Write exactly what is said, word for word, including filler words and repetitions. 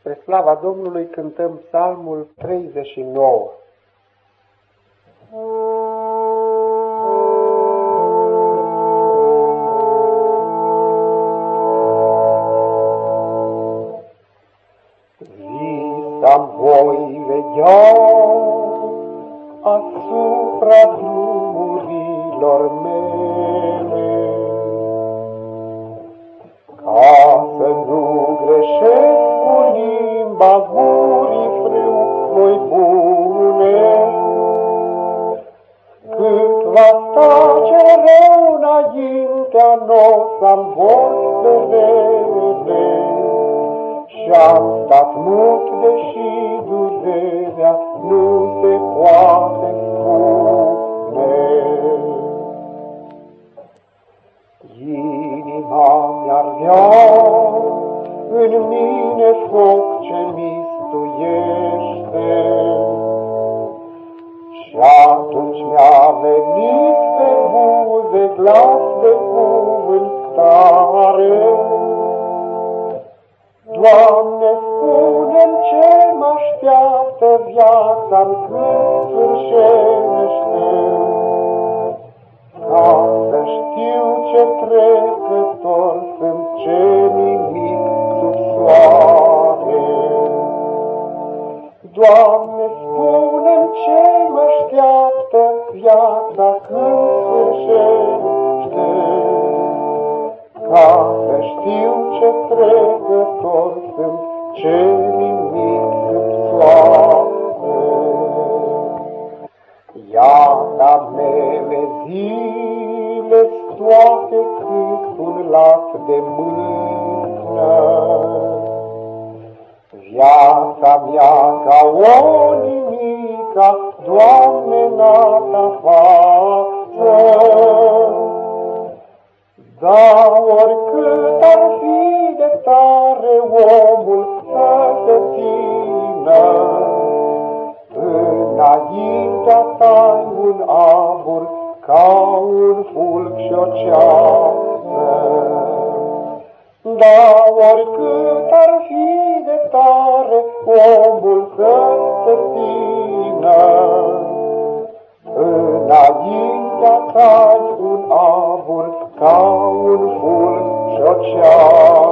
Spre slava Domnului cântăm psalmul treizeci și nouă. Vis-am voi veghea asupra drumurilor mele, ca să nu greșesc cu limba gurii frâu voi bune. Cât va sta ce rău înaintea n-o să-mi vorbele, și-am stat mult, deși durerea nu se poate spune. Inima mi-ardea, în mine foc ce mistuiește, și atunci mi-a venit pe buze glas de cuvântare. Doamne, spune-mi ce mă-așteaptă viața-mi când sfârșește, ca să știu ce trecător sunt, ce nimic sub soare. Doamne, spune-mi ce mă-așteaptă viața când sfârșește, ca să știu ce trecător sunt, ce nimic sub soare. Iarna mele zile toate cât un lat de mână, viața mea ca o nimica, Doamne, n-a față. Dar oricât ar fi de tare omul să se țină, înaintea ta un abur ca un fulg și o ceață. Dar oricât ar fi de tare omul să se țină, înaintea ta un abur ca un fulg și o ceață.